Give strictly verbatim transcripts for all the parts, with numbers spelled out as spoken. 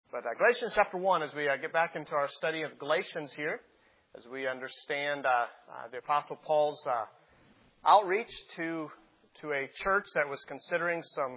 But uh, Galatians chapter one, as we uh, get back into our study of Galatians here, as we understand uh, uh, the Apostle Paul's uh, outreach to to a church that was considering some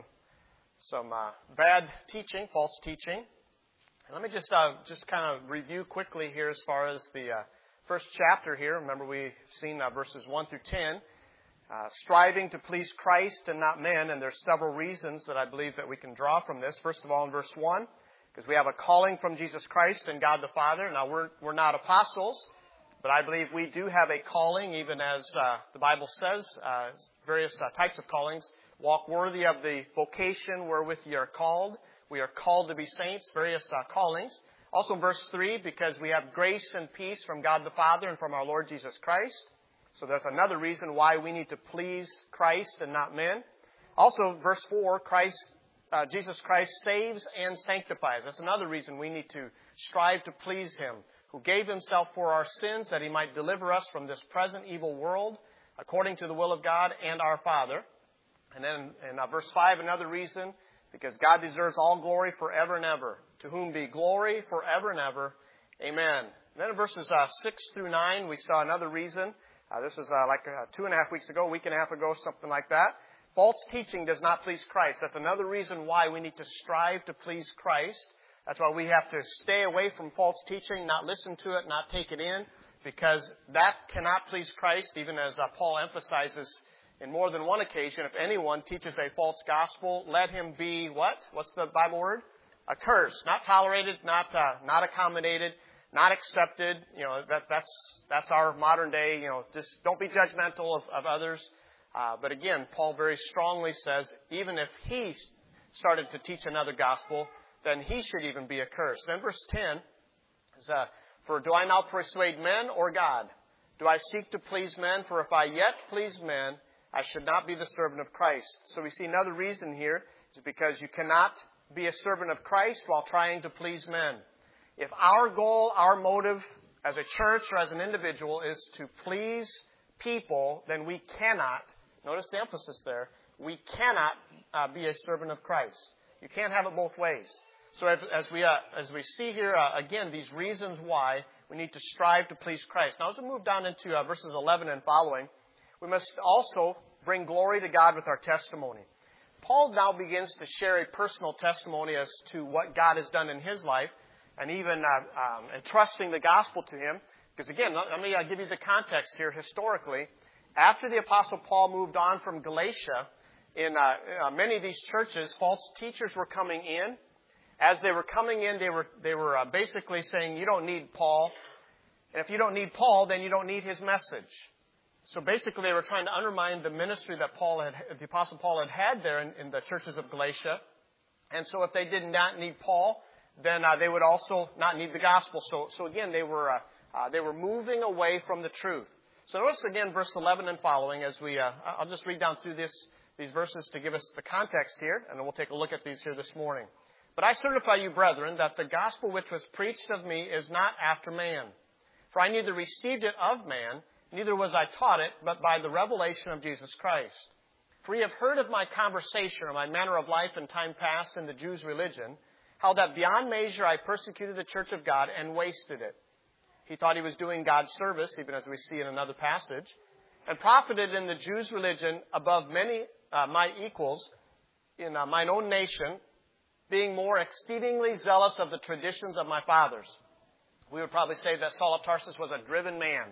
some uh, bad teaching, false teaching. And let me just uh, just kind of review quickly here as far as the uh, first chapter here. Remember, we've seen uh, verses one through ten, uh, striving to please Christ and not men. And there's several reasons that I believe that we can draw from this. First of all, in verse one, because we have a calling from Jesus Christ and God the Father. Now, we're we're not apostles, but I believe we do have a calling, even as uh, the Bible says, uh, various uh, types of callings. Walk worthy of the vocation wherewith ye are called. We are called to be saints, various uh, callings. Also in verse three, because we have grace and peace from God the Father and from our Lord Jesus Christ. So that's another reason why we need to please Christ and not men. Also, verse four, Christ, uh, Jesus Christ saves and sanctifies. That's another reason we need to strive to please Him, who gave Himself for our sins that He might deliver us from this present evil world, according to the will of God and our Father. And then in uh, verse five, another reason, because God deserves all glory forever and ever. To whom be glory forever and ever. Amen. And then in verses uh, six through nine, we saw another reason. Uh, this was uh, like uh, two and a half weeks ago, a week and a half ago, something like that. False teaching does not please Christ. That's another reason why we need to strive to please Christ. That's why we have to stay away from false teaching, not listen to it, not take it in, because that cannot please Christ, even as uh, Paul emphasizes in more than one occasion. If anyone teaches a false gospel, let him be what? What's the Bible word? Accursed. Not tolerated, not uh, not accommodated, not accepted. You know, that that's that's our modern day, you know, just don't be judgmental of, of others. Uh, but again, Paul very strongly says, even if he started to teach another gospel, then he should even be accursed. Then verse ten is, uh, for do I now persuade men or God? Do I seek to please men? For if I yet please men, I should not be the servant of Christ. So we see another reason here is because you cannot be a servant of Christ while trying to please men. If our goal, our motive as a church or as an individual is to please people, then we cannot, notice the emphasis there, we cannot uh, be a servant of Christ. You can't have it both ways. So as, as we uh, as we see here, uh, again, these reasons why we need to strive to please Christ. Now as we move down into uh, verses eleven and following, we must also bring glory to God with our testimony. Paul now begins to share a personal testimony as to what God has done in his life, and even uh, um, entrusting the gospel to him. Because again, let me uh, give you the context here historically. After the Apostle Paul moved on from Galatia, in uh, uh, many of these churches, false teachers were coming in. As they were coming in, they were they were uh, basically saying, you don't need Paul. And if you don't need Paul, then you don't need his message. So basically, they were trying to undermine the ministry that Paul had, the Apostle Paul had had there in, in the churches of Galatia. And so if they did not need Paul, then uh, they would also not need the gospel. So, so again, they were uh, uh, they were moving away from the truth. So notice again verse eleven and following as we, uh, I'll just read down through this these verses to give us the context here, and then we'll take a look at these here this morning. But I certify you, brethren, that the gospel which was preached of me is not after man. For I neither received it of man, neither was I taught it, but by the revelation of Jesus Christ. For ye have heard of my conversation, or my manner of life in time past in the Jews' religion, how that beyond measure I persecuted the church of God and wasted it. He thought he was doing God's service, even as we see in another passage, and profited in the Jews' religion above many uh, my equals in uh, mine own nation, being more exceedingly zealous of the traditions of my fathers. We would probably say that Saul of Tarsus was a driven man.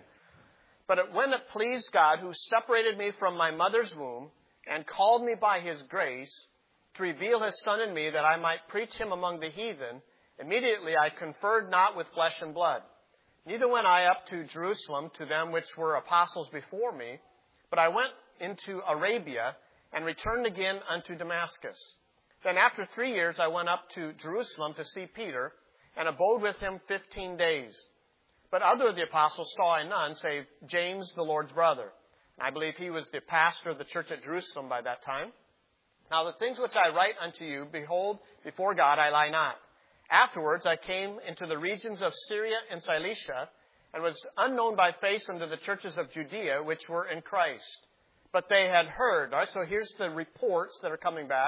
But when it pleased God, who separated me from my mother's womb and called me by His grace to reveal His Son in me that I might preach Him among the heathen, immediately I conferred not with flesh and blood. Neither went I up to Jerusalem to them which were apostles before me, but I went into Arabia and returned again unto Damascus. Then after three years I went up to Jerusalem to see Peter and abode with him fifteen days. But other of the apostles saw I none, save James, the Lord's brother. I believe he was the pastor of the church at Jerusalem by that time. Now the things which I write unto you, behold, before God I lie not. Afterwards I came into the regions of Syria and Cilicia, and was unknown by face unto the churches of Judea, which were in Christ. But they had heard. All right, so here's the reports that are coming back.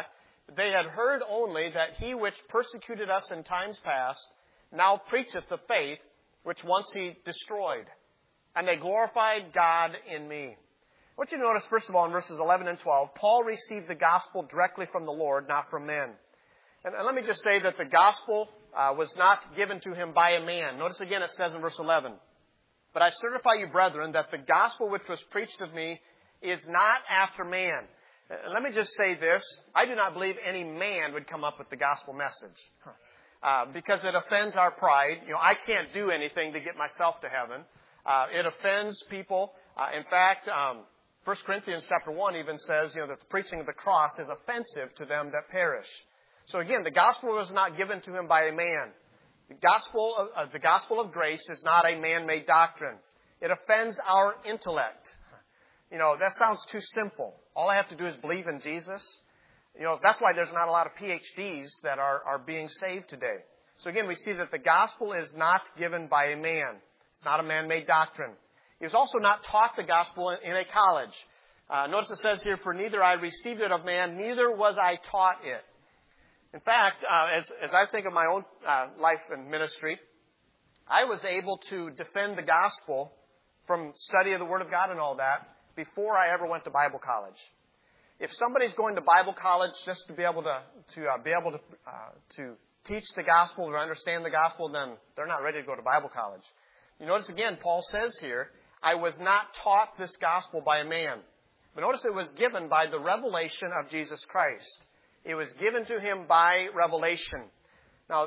They had heard only that he which persecuted us in times past now preacheth the faith which once he destroyed. And they glorified God in me. I want you to notice, first of all, in verses eleven and twelve, Paul received the gospel directly from the Lord, not from men. And, and let me just say that the gospel uh, was not given to him by a man. Notice again it says in verse eleven, But I certify you, brethren, that the gospel which was preached of me is not after man. Uh, let me just say this. I do not believe any man would come up with the gospel message. Uh, because it offends our pride. You know, I can't do anything to get myself to heaven. Uh, it offends people. Uh, in fact, um, First Corinthians chapter one even says, you know, that the preaching of the cross is offensive to them that perish. So again, the gospel was not given to him by a man. The gospel of, uh, the gospel of grace is not a man-made doctrine. It offends our intellect. You know, that sounds too simple. All I have to do is believe in Jesus. You know, that's why there's not a lot of P H Ds that are, are being saved today. So again, we see that the gospel is not given by a man. It's not a man-made doctrine. He was also not taught the gospel in, in a college. Uh, notice it says here, For neither I received it of man, neither was I taught it. In fact, uh, as, as I think of my own uh, life and ministry, I was able to defend the gospel from study of the Word of God and all that before I ever went to Bible college. If somebody's going to Bible college just to be able to to uh, be able to uh, to teach the gospel or understand the gospel, then they're not ready to go to Bible college. You notice again, Paul says here, I was not taught this gospel by a man. But notice it was given by the revelation of Jesus Christ. It was given to him by revelation. Now,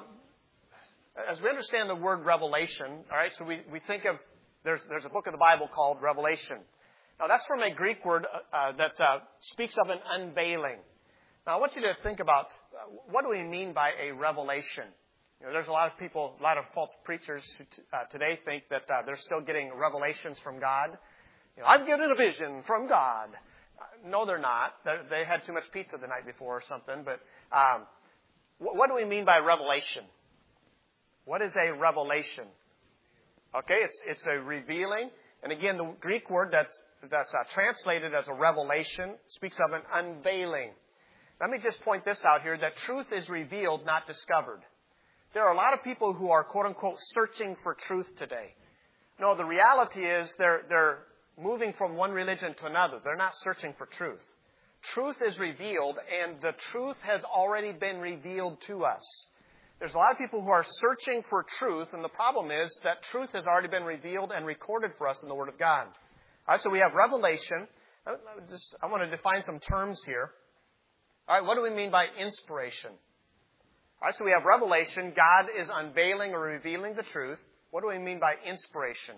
as we understand the word revelation, all right, so we, we think of, there's, there's a book of the Bible called Revelation. Now, that's from a Greek word uh, that uh, speaks of an unveiling. Now, I want you to think about, uh, what do we mean by a revelation? You know, there's a lot of people, a lot of false preachers who t- uh, today think that uh, they're still getting revelations from God. You know, I'm getting a vision from God. Uh, no, they're not. They're, they had too much pizza the night before or something. But um, wh- what do we mean by revelation? What is a revelation? Okay, it's it's a revealing. And again, the Greek word that's that's uh, translated as a revelation speaks of an unveiling. Let me just point this out here, that truth is revealed, not discovered. There are a lot of people who are, quote-unquote, searching for truth today. No, the reality is they're they're moving from one religion to another. They're not searching for truth. Truth is revealed, and the truth has already been revealed to us. There's a lot of people who are searching for truth, and the problem is that truth has already been revealed and recorded for us in the Word of God. All right, so we have revelation. I, just, I want to define some terms here. All right, what do we mean by inspiration? All right, so we have revelation. God is unveiling or revealing the truth. What do we mean by inspiration?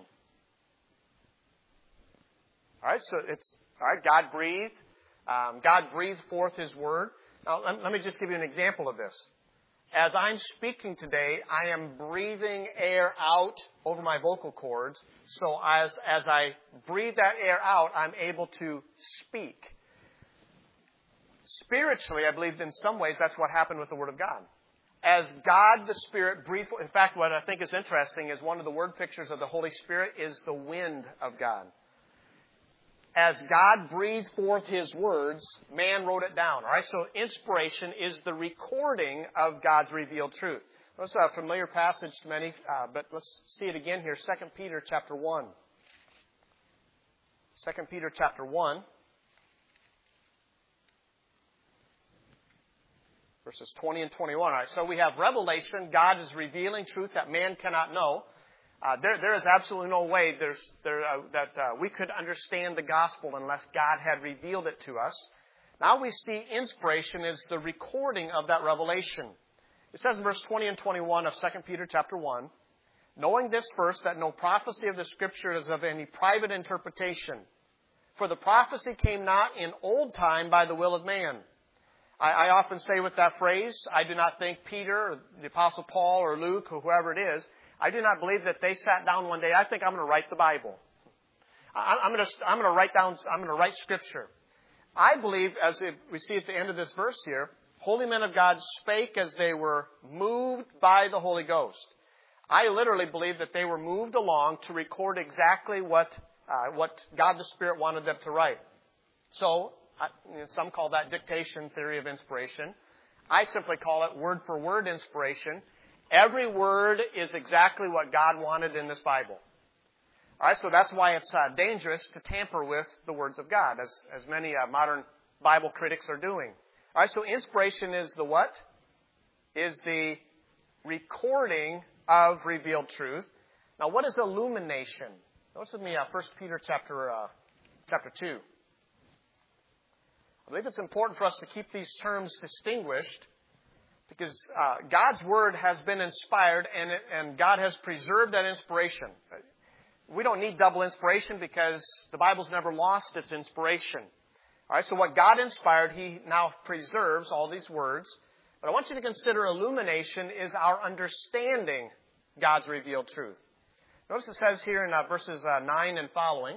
All right, so it's, all right, God breathed. Um, God breathed forth His Word. Now, let, let me just give you an example of this. As I'm speaking today, I am breathing air out over my vocal cords. So as, as I breathe that air out, I'm able to speak. Spiritually, I believe in some ways that's what happened with the Word of God. As God the Spirit breathed, in fact, what I think is interesting is one of the word pictures of the Holy Spirit is the wind of God. As God breathed forth His words, man wrote it down. All right, so inspiration is the recording of God's revealed truth. That's a familiar passage to many, uh, but let's see it again here. Second Peter chapter one. Second Peter chapter one. Verses twenty and twenty-one. All right, so we have revelation. God is revealing truth that man cannot know. Uh, there, there is absolutely no way there's, there, uh, that uh, we could understand the gospel unless God had revealed it to us. Now we see inspiration is the recording of that revelation. It says in verse twenty and twenty-one of Second Peter chapter one, knowing this first, that no prophecy of the Scripture is of any private interpretation. For the prophecy came not in old time by the will of man. I, I often say with that phrase, I do not think Peter, or the Apostle Paul, or Luke, or whoever it is, I do not believe that they sat down one day. I think I'm going to write the Bible. I, I'm going to I'm going to write down. I'm going to write Scripture. I believe, as we see at the end of this verse here, holy men of God spake as they were moved by the Holy Ghost. I literally believe that they were moved along to record exactly what uh, what God the Spirit wanted them to write. So uh, some call that dictation theory of inspiration. I simply call it word-for-word inspiration. Every word is exactly what God wanted in this Bible. All right, so that's why it's uh, dangerous to tamper with the words of God, as, as many uh, modern Bible critics are doing. All right, so inspiration is the what? Is the recording of revealed truth. Now, what is illumination? Notice with me, uh, First Peter chapter uh, chapter two. I believe it's important for us to keep these terms distinguished because uh, God's Word has been inspired and, it, and God has preserved that inspiration. We don't need double inspiration because the Bible's never lost its inspiration. All right, so what God inspired, He now preserves all these words. But I want you to consider illumination is our understanding God's revealed truth. Notice it says here in uh, verses uh, nine and following,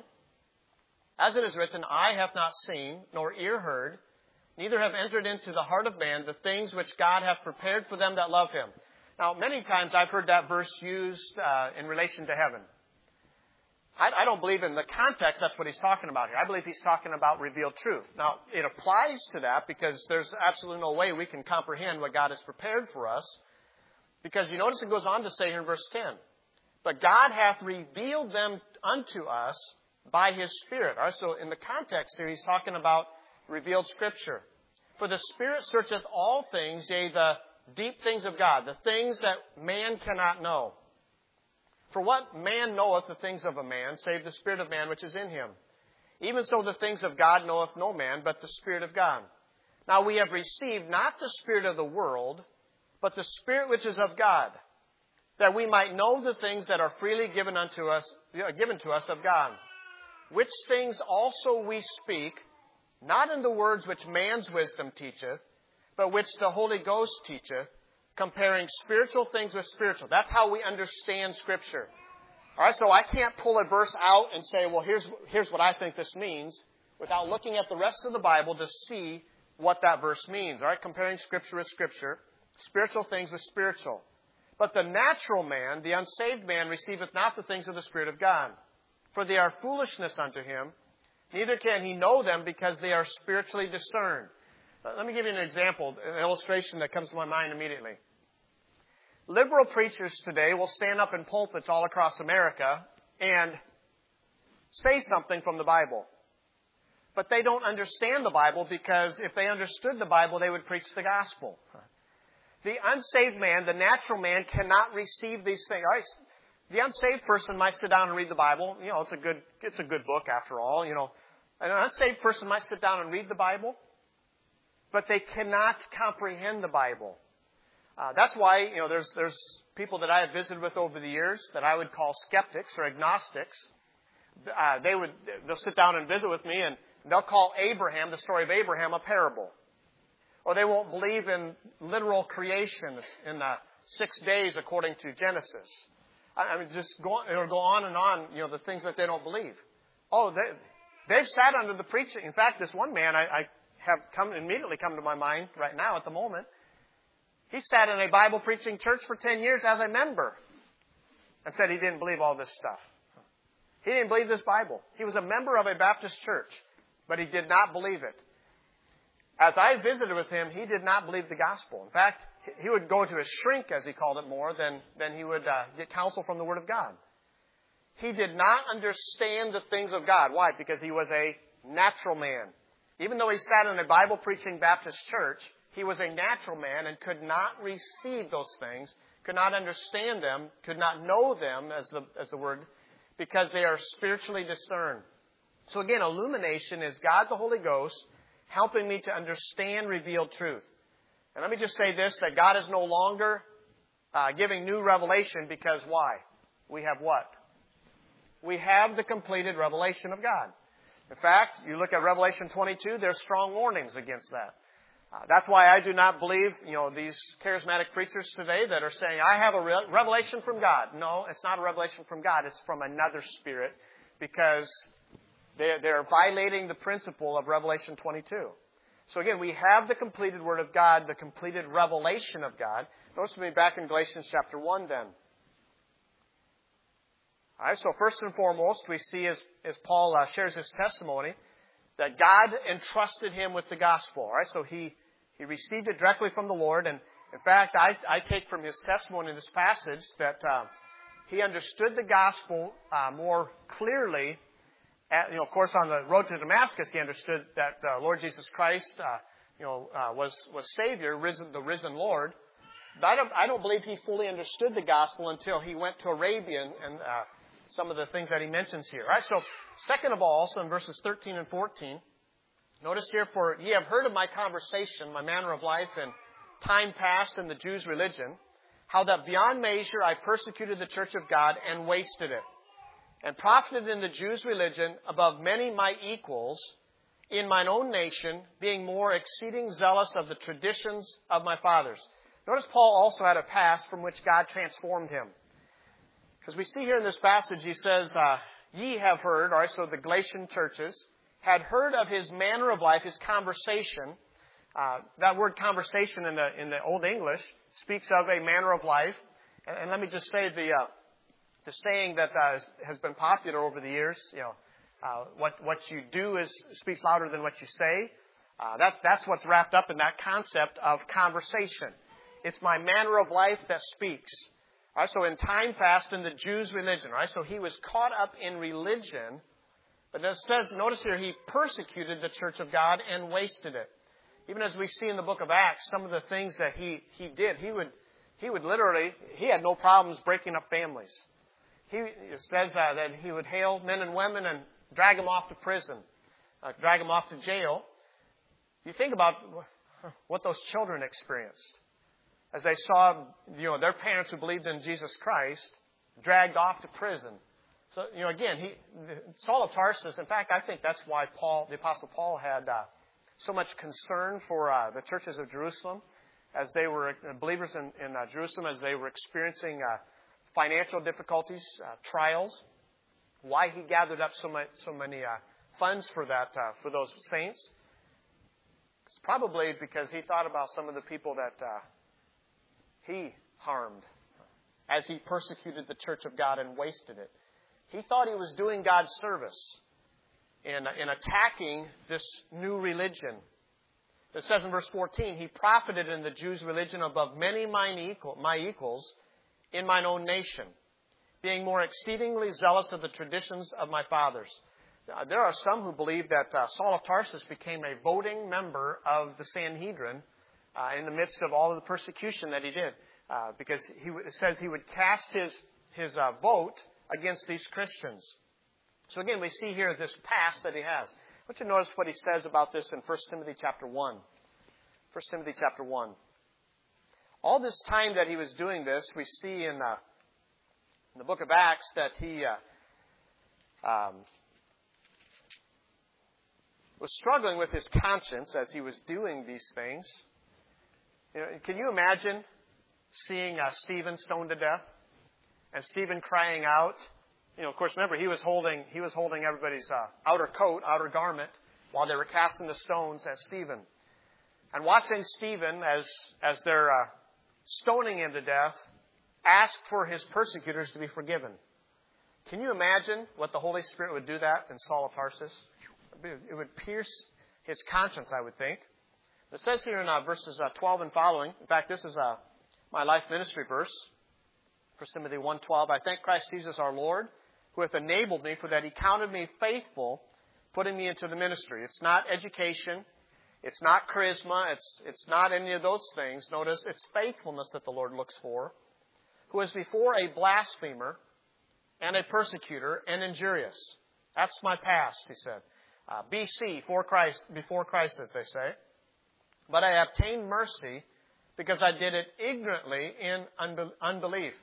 as it is written, eye hath not seen, nor ear heard, neither have entered into the heart of man the things which God hath prepared for them that love Him. Now, many times I've heard that verse used uh, in relation to heaven. I, I don't believe in the context that's what he's talking about here. I believe he's talking about revealed truth. Now, it applies to that because there's absolutely no way we can comprehend what God has prepared for us. Because you notice it goes on to say here in verse ten, but God hath revealed them unto us by His Spirit. All right, so in the context here, he's talking about revealed Scripture. For the Spirit searcheth all things, yea, the deep things of God, the things that man cannot know. For what man knoweth the things of a man, save the Spirit of man which is in him? Even so the things of God knoweth no man, but the Spirit of God. Now we have received not the spirit of the world, but the Spirit which is of God, that we might know the things that are freely given unto us, given to us of God. Which things also we speak, not in the words which man's wisdom teacheth, but which the Holy Ghost teacheth, comparing spiritual things with spiritual. That's how we understand Scripture. All right, so I can't pull a verse out and say, well, here's, here's what I think this means, without looking at the rest of the Bible to see what that verse means. All right, comparing Scripture with Scripture, spiritual things with spiritual. But the natural man, the unsaved man, receiveth not the things of the Spirit of God, for they are foolishness unto him, neither can he know them because they are spiritually discerned. Let me give you an example, an illustration that comes to my mind immediately. Liberal preachers today will stand up in pulpits all across America and say something from the Bible. But they don't understand the Bible because if they understood the Bible, they would preach the gospel. The unsaved man, the natural man, cannot receive these things. All right, the unsaved person might sit down and read the Bible. You know, it's a good, it's a good book after all. You know, an unsaved person might sit down and read the Bible, but they cannot comprehend the Bible. Uh, that's why, you know, there's there's people that I have visited with over the years that I would call skeptics or agnostics. Uh, they would they'll sit down and visit with me, and they'll call Abraham, the story of Abraham, a parable, or they won't believe in literal creation in the six days according to Genesis. I mean, just go on, it'll go on and on. You know, the things that they don't believe. Oh, they they've sat under the preaching. In fact, this one man I, I have come immediately come to my mind right now at the moment. He sat in a Bible preaching church for ten years as a member and said he didn't believe all this stuff. He didn't believe this Bible. He was a member of a Baptist church, but he did not believe it. As I visited with him, he did not believe the gospel. In fact, he would go to a shrink, as he called it, more than, than he would uh, get counsel from the Word of God. He did not understand the things of God. Why? Because he was a natural man. Even though he sat in a Bible-preaching Baptist church, he was a natural man and could not receive those things, could not understand them, could not know them, as the, as the word, because they are spiritually discerned. So again, illumination is God the Holy Ghost helping me to understand revealed truth. And let me just say this, that God is no longer uh, giving new revelation because why? We have what? We have the completed revelation of God. In fact, you look at Revelation twenty-two, there's strong warnings against that. Uh, that's why I do not believe, you know, these charismatic preachers today that are saying, I have a re- revelation from God. No, it's not a revelation from God. It's from another spirit because they're, they're violating the principle of Revelation twenty-two. So again, we have the completed Word of God, the completed revelation of God. Notice with me back in Galatians chapter one then. All right, so first and foremost, we see as, as Paul uh, shares his testimony that God entrusted him with the gospel. All right, so he... He He received it directly from the Lord. And in fact, I, I take from his testimony in this passage that uh, he understood the gospel uh, more clearly. At, you know, of course, on the road to Damascus, he understood that uh, Lord Jesus Christ, uh, you know, uh, was was Savior, risen, the risen Lord. But I don't, I don't believe he fully understood the gospel until he went to Arabia and, and uh, some of the things that he mentions here. All right, so second of all, also in verses thirteen and fourteen, notice here, for ye have heard of my conversation, my manner of life, and time past in the Jews' religion, how that beyond measure I persecuted the church of God and wasted it, and profited in the Jews' religion above many my equals in mine own nation, being more exceeding zealous of the traditions of my fathers. Notice Paul also had a past from which God transformed him. Because we see here in this passage, he says, uh, ye have heard, all right, so the Galatian churches had heard of his manner of life, his conversation. Uh, that word conversation in the in the Old English speaks of a manner of life. And, and let me just say the uh, the saying that uh, has been popular over the years, you know, uh, what what you do is speaks louder than what you say. Uh, that's that's what's wrapped up in that concept of conversation. It's my manner of life that speaks. All right, so in time past in the Jews' religion, right? So he was caught up in religion, but it says, notice here, he persecuted the church of God and wasted it. Even as we see in the book of Acts, some of the things that he, he did, he would he would literally, he had no problems breaking up families. He it says uh, that he would hail men and women and drag them off to prison, uh, drag them off to jail. You think about what those children experienced as they saw, you know, their parents who believed in Jesus Christ dragged off to prison. So, you know, again, he, Saul of Tarsus, in fact, I think that's why Paul, the Apostle Paul, had uh, so much concern for uh, the churches of Jerusalem as they were uh, believers in, in uh, Jerusalem, as they were experiencing uh, financial difficulties, uh, trials. Why he gathered up so much, so many uh, funds for that, uh, for those saints. It's probably because he thought about some of the people that uh, he harmed as he persecuted the church of God and wasted it. He thought he was doing God's service in, in attacking this new religion. It says in verse fourteen, he profited in the Jews' religion above many mine equal, my equals in mine own nation, being more exceedingly zealous of the traditions of my fathers. Uh, there are some who believe that uh, Saul of Tarsus became a voting member of the Sanhedrin uh, in the midst of all of the persecution that he did, uh, because he it says he would cast his his uh, vote against these Christians. So again, we see here this past that he has. I want you to notice what he says about this in First Timothy chapter one. First Timothy chapter one. All this time that he was doing this, we see in, uh, in the book of Acts that he uh, um, was struggling with his conscience as he was doing these things. You know, can you imagine seeing uh, Stephen stoned to death and Stephen crying out? You know, of course, remember he was holding he was holding everybody's uh, outer coat, outer garment, while they were casting the stones at Stephen, and watching Stephen as as they're uh, stoning him to death, ask for his persecutors to be forgiven. Can you imagine what the Holy Spirit would do that in Saul of Tarsus? It would pierce his conscience, I would think. It says here in uh, verses uh, twelve and following. In fact, this is uh, my life ministry verse. First Timothy one twelve. I thank Christ Jesus our Lord, who hath enabled me, for that he counted me faithful, putting me into the ministry. It's not education. It's not charisma. It's, it's not any of those things. Notice, it's faithfulness that the Lord looks for. Who was before a blasphemer and a persecutor and injurious. That's my past, he said. Uh, B C, before Christ, before Christ, as they say. But I obtained mercy because I did it ignorantly in unbelief.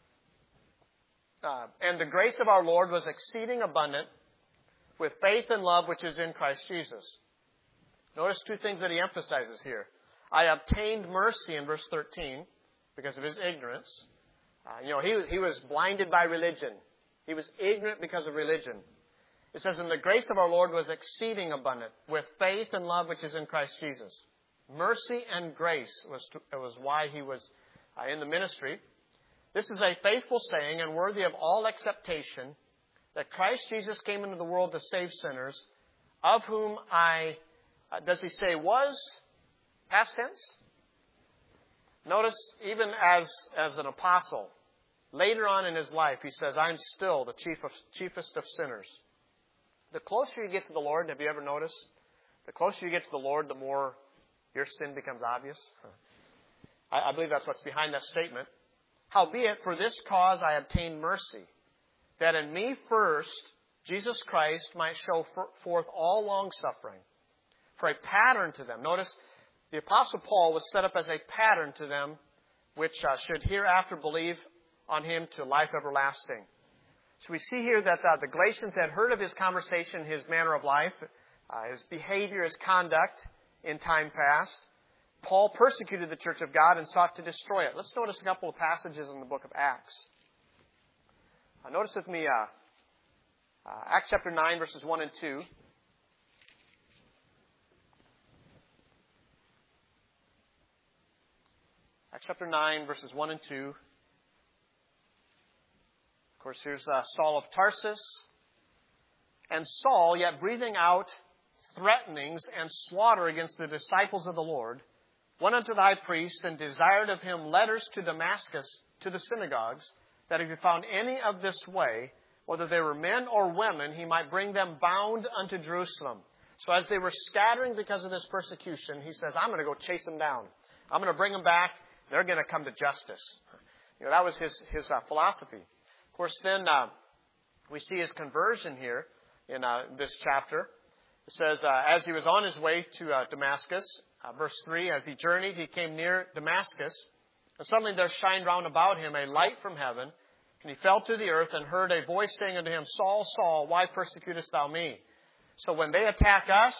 Uh, and the grace of our Lord was exceeding abundant with faith and love which is in Christ Jesus. Notice two things that he emphasizes here. I obtained mercy in verse thirteen because of his ignorance. Uh, you know, he, he was blinded by religion. He was ignorant because of religion. It says, and the grace of our Lord was exceeding abundant with faith and love which is in Christ Jesus. Mercy and grace was, to, was why he was uh, in the ministry. This is a faithful saying and worthy of all acceptation that Christ Jesus came into the world to save sinners, of whom I, uh, does he say was, Past tense. Notice, even as, as an apostle, later on in his life, he says, I'm still the chief of, chiefest of sinners. The closer you get to the Lord, have you ever noticed? The closer you get to the Lord, the more your sin becomes obvious. I, I believe that's what's behind that statement. Howbeit, for this cause I obtained mercy, that in me first Jesus Christ might show forth all long-suffering, for a pattern to them. Notice, the Apostle Paul was set up as a pattern to them, which uh, should hereafter believe on him to life everlasting. So we see here that uh, the Galatians had heard of his conversation, his manner of life, uh, his behavior, his conduct in time past. Paul persecuted the church of God and sought to destroy it. Let's notice a couple of passages in the book of Acts. Uh, notice with me uh, uh, Acts chapter nine, verses one and two. Acts chapter nine, verses one and two. Of course, here's uh, Saul of Tarsus. And Saul, yet breathing out threatenings and slaughter against the disciples of the Lord, went unto the high priest and desired of him letters to Damascus, to the synagogues, that if he found any of this way, whether they were men or women, he might bring them bound unto Jerusalem. So as they were scattering because of this persecution, he says, I'm going to go chase them down. I'm going to bring them back. They're going to come to justice. You know, that was his, his uh, philosophy. Of course, then uh, we see his conversion here in uh, this chapter. It says, uh, as he was on his way to uh, Damascus, uh, verse three, as he journeyed, he came near Damascus. And suddenly there shined round about him a light from heaven. And he fell to the earth and heard a voice saying unto him, Saul, Saul, why persecutest thou me? So when they attack us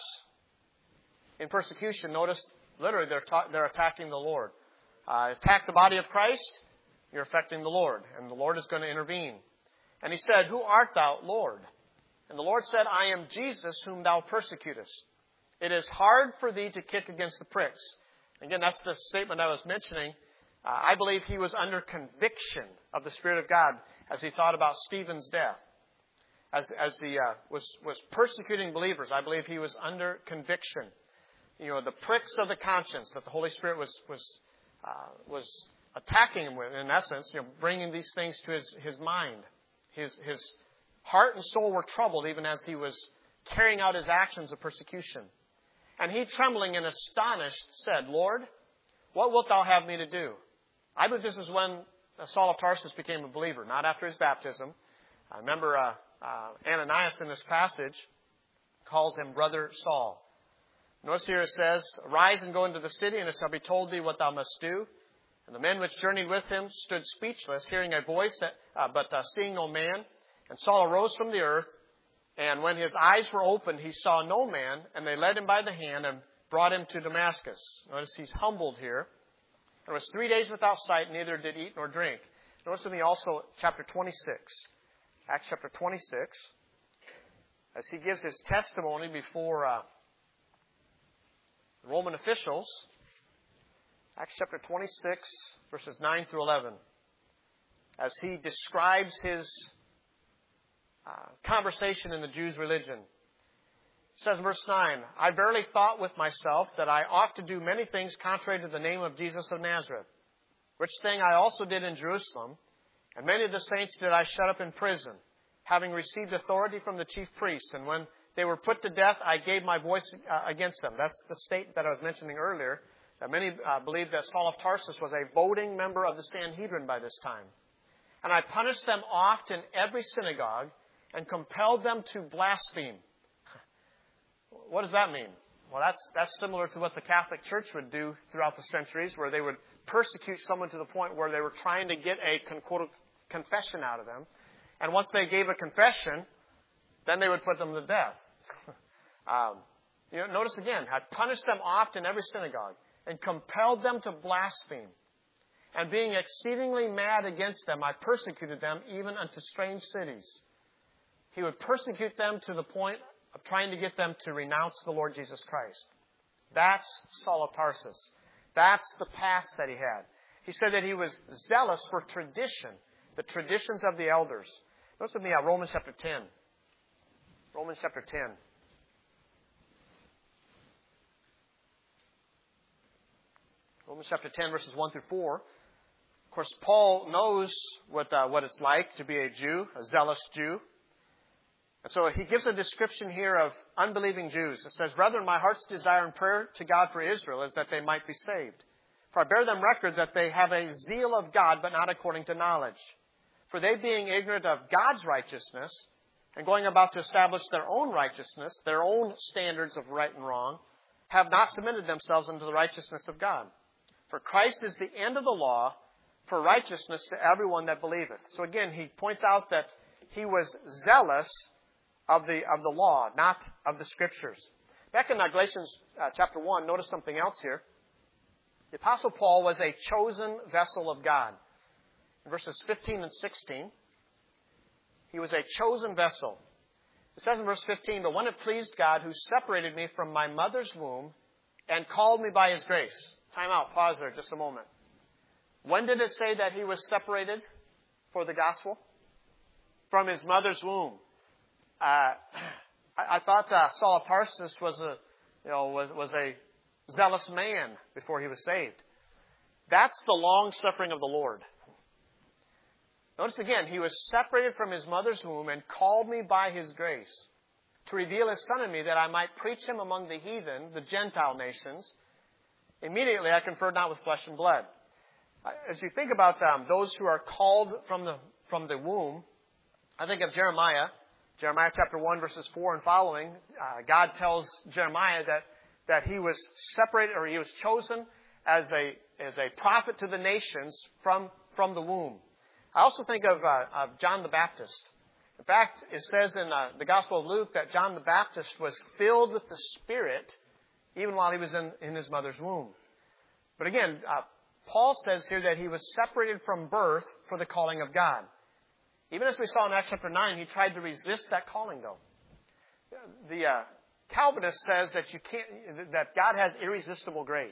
in persecution, notice literally they're, ta- they're attacking the Lord. Uh, attack the body of Christ, you're affecting the Lord. And the Lord is going to intervene. And he said, Who art thou, Lord? And the Lord said, I am Jesus whom thou persecutest. It is hard for thee to kick against the pricks. Again, that's the statement I was mentioning. Uh, I believe he was under conviction of the Spirit of God as he thought about Stephen's death. As, as he uh, was, was persecuting believers, I believe he was under conviction. You know, the pricks of the conscience that the Holy Spirit was was uh, was attacking him with, in essence, you know, bringing these things to his, his mind. His, his heart and soul were troubled even as he was carrying out his actions of persecution. And he, trembling and astonished, said, Lord, what wilt thou have me to do? I believe this is when Saul of Tarsus became a believer, not after his baptism. I remember uh, uh, Ananias in this passage calls him Brother Saul. Notice here it says, Arise and go into the city, and it shall be told thee what thou must do. And the men which journeyed with him stood speechless, hearing a voice, that, uh, but uh, seeing no man. And Saul arose from the earth, and when his eyes were opened, he saw no man, and they led him by the hand and brought him to Damascus. Notice he's humbled here. And was three days without sight, neither did eat nor drink. Notice with me also chapter twenty-six. Acts chapter twenty-six. As he gives his testimony before uh, the Roman officials. Acts chapter twenty-six, verses nine through eleven. As he describes his uh, conversation in the Jews' religion. It says in verse nine, I verily thought with myself that I ought to do many things contrary to the name of Jesus of Nazareth, which thing I also did in Jerusalem, and many of the saints did I shut up in prison, having received authority from the chief priests. And when they were put to death, I gave my voice uh, against them. That's the state that I was mentioning earlier. That many uh, believe that Saul of Tarsus was a voting member of the Sanhedrin by this time. And I punished them oft in every synagogue and compelled them to blaspheme. What does that mean? Well, that's that's similar to what the Catholic Church would do throughout the centuries, where they would persecute someone to the point where they were trying to get a con- confession out of them. And once they gave a confession, then they would put them to death. um, you know, notice again, I punished them oft in every synagogue and compelled them to blaspheme. And being exceedingly mad against them, I persecuted them even unto strange cities. He would persecute them to the point of trying to get them to renounce the Lord Jesus Christ. That's Saul of Tarsus. That's the past that he had. He said that he was zealous for tradition, the traditions of the elders. Notice with me uh, Romans chapter ten. Romans chapter ten. Romans chapter ten, verses one through four. Of course, Paul knows what uh, what it's like to be a Jew, a zealous Jew. And so he gives a description here of unbelieving Jews. It says, "Brethren, my heart's desire and prayer to God for Israel is that they might be saved. For I bear them record that they have a zeal of God, but not according to knowledge. For they, being ignorant of God's righteousness, and going about to establish their own righteousness, their own standards of right and wrong, have not submitted themselves unto the righteousness of God. For Christ is the end of the law, for righteousness to everyone that believeth." So again, he points out that he was zealous of the of the law, not of the Scriptures. Back in uh, Galatians uh, chapter one, notice something else here. The Apostle Paul was a chosen vessel of God. In verses fifteen and sixteen, he was a chosen vessel. It says in verse fifteen, "But when it pleased God, who separated me from my mother's womb and called me by His grace." Time out, pause there just a moment. When did it say that he was separated for the gospel? From his mother's womb. Uh, I, I thought uh, Saul of Tarsus was a, you know, was, was a zealous man before he was saved. That's the long suffering of the Lord. Notice again, he was separated from his mother's womb and called me by His grace to reveal His Son in me that I might preach Him among the heathen, the Gentile nations. Immediately I conferred not with flesh and blood. As you think about um, those who are called from the from the womb, I think of Jeremiah. Jeremiah chapter one, verses four and following. Uh, God tells Jeremiah that, that he was separated, or he was chosen as a as a prophet to the nations from, from the womb. I also think of, uh, of John the Baptist. In fact, it says in uh, the Gospel of Luke that John the Baptist was filled with the Spirit even while he was in, in his mother's womb. But again, uh, Paul says here that he was separated from birth for the calling of God. Even as we saw in Acts chapter nine, he tried to resist that calling, though. The uh, Calvinist says that you can't, that God has irresistible grace.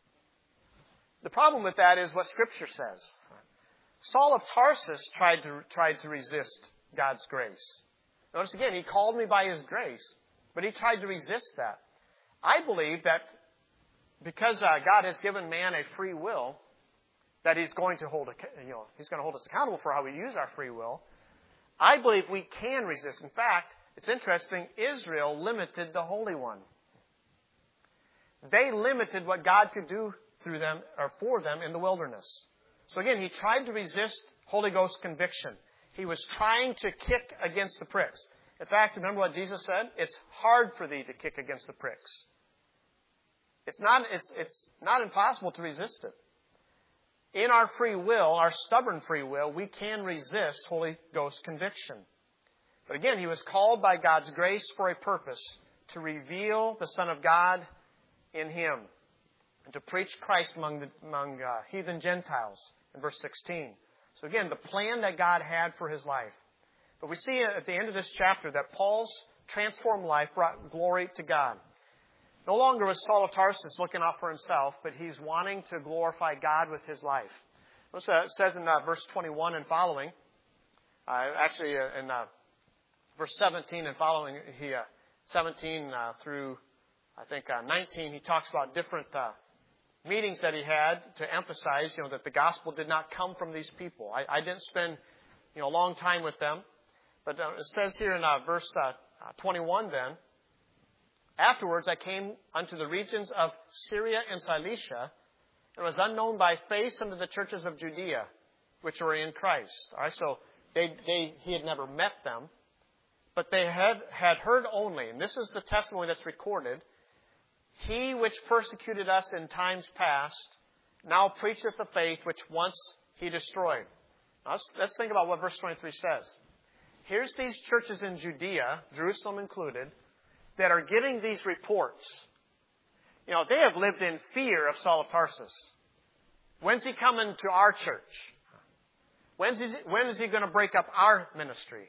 The problem with that is what Scripture says. Saul of Tarsus tried to tried to resist God's grace. Notice again, he called me by His grace, but he tried to resist that. I believe that because uh, God has given man a free will, that He's going to hold, you know, He's going to hold us accountable for how we use our free will. I believe we can resist. In fact, it's interesting. Israel limited the Holy One. They limited what God could do through them or for them in the wilderness. So again, he tried to resist Holy Ghost conviction. He was trying to kick against the pricks. In fact, remember what Jesus said? It's hard for thee to kick against the pricks. It's not, it's, it's not impossible to resist it. In our free will, our stubborn free will, we can resist Holy Ghost conviction. But again, he was called by God's grace for a purpose, to reveal the Son of God in him, and to preach Christ among, the, among uh, heathen Gentiles, in verse sixteen. So again, the plan that God had for his life. But we see at the end of this chapter that Paul's transformed life brought glory to God. No longer was Saul of Tarsus looking out for himself, but he's wanting to glorify God with his life. It says in uh, verse twenty-one and following, uh, actually uh, in uh, verse seventeen and following, he uh, seventeen uh, through I think uh, nineteen, he talks about different uh, meetings that he had to emphasize, you know, that the gospel did not come from these people. I, I didn't spend, you know, a long time with them, but uh, it says here in uh, verse uh, twenty-one, then. Afterwards, I came unto the regions of Syria and Cilicia, and was unknown by face unto the churches of Judea, which were in Christ. All right, so they, they, he had never met them, but they had, had heard only, and this is the testimony that's recorded, he which persecuted us in times past, now preacheth the faith which once he destroyed. Now let's, let's think about what verse twenty-three says. Here's these churches in Judea, Jerusalem included, that are getting these reports. You know, they have lived in fear of Saul of Tarsus. When's he coming to our church? When's he, when is he going to break up our ministry?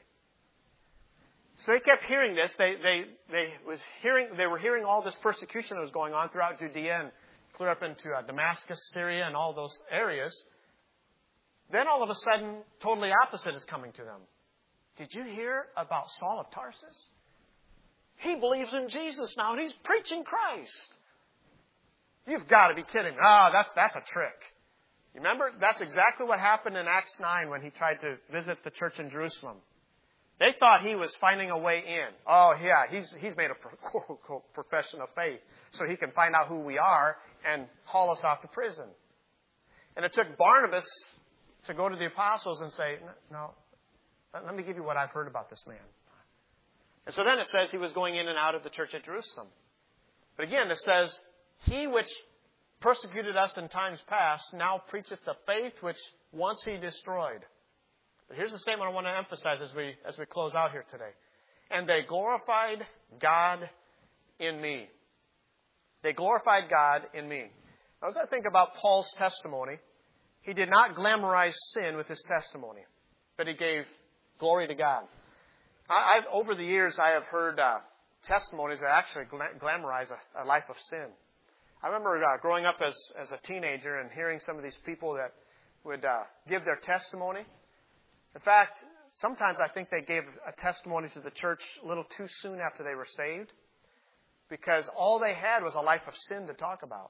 So they kept hearing this. They they they was hearing they were hearing all this persecution that was going on throughout Judea and clear up into uh, Damascus, Syria, and all those areas. Then all of a sudden, totally opposite is coming to them. Did you hear about Saul of Tarsus? He believes in Jesus now, and he's preaching Christ. You've got to be kidding. Ah, oh, that's, that's a trick. You remember? That's exactly what happened in Acts nine when he tried to visit the church in Jerusalem. They thought he was finding a way in. Oh, yeah, he's, he's made a quote-unquote profession of faith so he can find out who we are and haul us off to prison. And it took Barnabas to go to the apostles and say, no, let me give you what I've heard about this man. And so then it says he was going in and out of the church at Jerusalem. But again, it says, he which persecuted us in times past now preacheth the faith which once he destroyed. But here's the statement I want to emphasize as we as we close out here today. And they glorified God in me. They glorified God in me. Now, as I think about Paul's testimony, he did not glamorize sin with his testimony, but he gave glory to God. I, I've, over the years, I have heard uh, testimonies that actually glamorize a, a life of sin. I remember uh, growing up as, as a teenager and hearing some of these people that would uh, give their testimony. In fact, sometimes I think they gave a testimony to the church a little too soon after they were saved because all they had was a life of sin to talk about.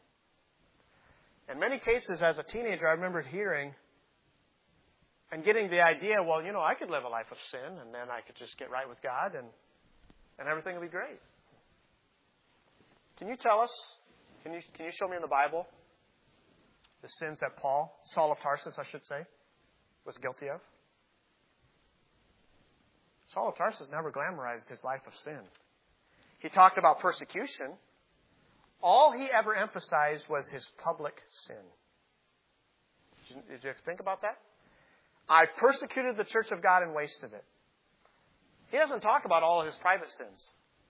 In many cases, as a teenager, I remember hearing and getting the idea, well, you know, I could live a life of sin and then I could just get right with God and, and everything will be great. Can you tell us, can you, can you show me in the Bible the sins that Paul, Saul of Tarsus, I should say, was guilty of? Saul of Tarsus never glamorized his life of sin. He talked about persecution. All he ever emphasized was his public sin. Did you, did you think about that? I persecuted the church of God and wasted it. He doesn't talk about all of his private sins.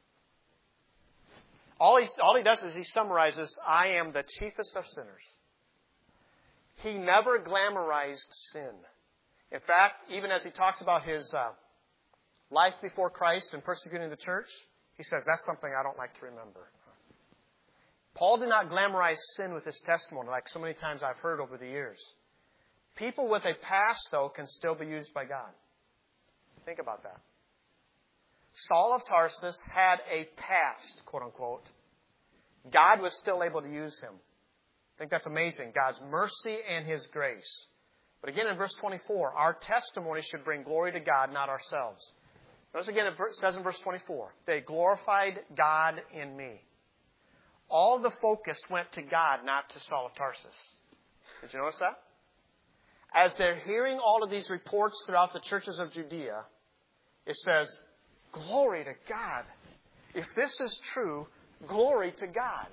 All he, all he does is he summarizes, I am the chiefest of sinners. He never glamorized sin. In fact, even as he talks about his uh, life before Christ and persecuting the church, he says, that's something I don't like to remember. Paul did not glamorize sin with his testimony like so many times I've heard over the years. People with a past, though, can still be used by God. Think about that. Saul of Tarsus had a past, quote unquote. God was still able to use him. I think that's amazing. God's mercy and His grace. But again, in verse twenty-four, our testimony should bring glory to God, not ourselves. Notice again, it says in verse twenty-four, they glorified God in me. All the focus went to God, not to Saul of Tarsus. Did you notice that? As they're hearing all of these reports throughout the churches of Judea, it says, glory to God. If this is true, glory to God.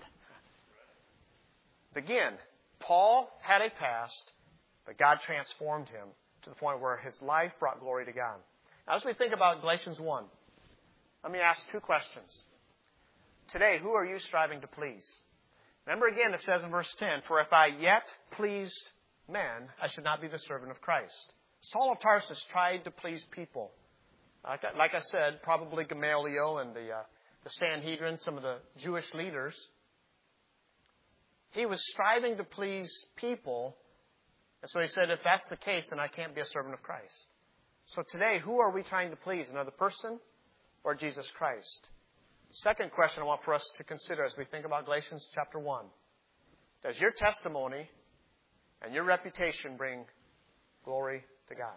Again, Paul had a past, but God transformed him to the point where his life brought glory to God. Now, as we think about Galatians one, let me ask two questions. Today, who are you striving to please? Remember again, it says in verse ten, for if I yet pleased men, I should not be the servant of Christ. Saul of Tarsus tried to please people. Like I, like I said, probably Gamaliel and the, uh, the Sanhedrin, some of the Jewish leaders. He was striving to please people. And so he said, if that's the case, then I can't be a servant of Christ. So today, who are we trying to please? Another person or Jesus Christ? Second question I want for us to consider as we think about Galatians chapter one. Does your testimony and your reputation bring glory to God?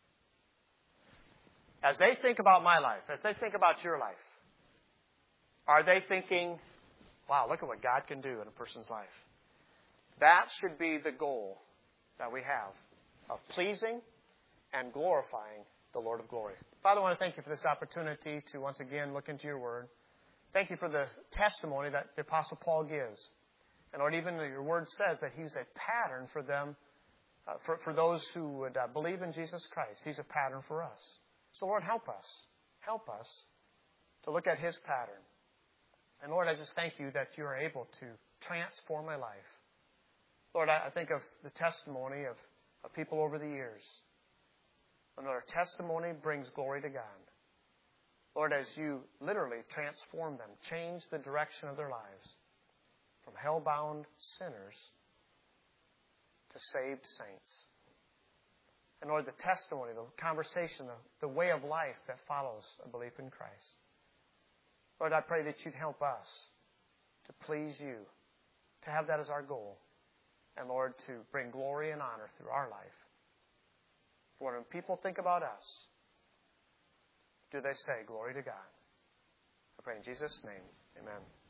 As they think about my life, as they think about your life, are they thinking, wow, look at what God can do in a person's life? That should be the goal that we have of pleasing and glorifying the Lord of glory. Father, I want to thank you for this opportunity to once again look into your word. Thank you for the testimony that the Apostle Paul gives. And Lord, even your word says that he's a pattern for them, uh, for, for those who would uh, believe in Jesus Christ. He's a pattern for us. So Lord, help us. Help us to look at his pattern. And Lord, I just thank you that you are able to transform my life. Lord, I, I think of the testimony of, of people over the years. And Lord, our testimony brings glory to God. Lord, as you literally transform them, change the direction of their lives from hell-bound sinners to saved saints. And Lord, the testimony, the conversation, the, the way of life that follows a belief in Christ. Lord, I pray that you'd help us to please you, to have that as our goal. And Lord, to bring glory and honor through our life. Lord, when people think about us, do they say, glory to God? I pray in Jesus' name, amen.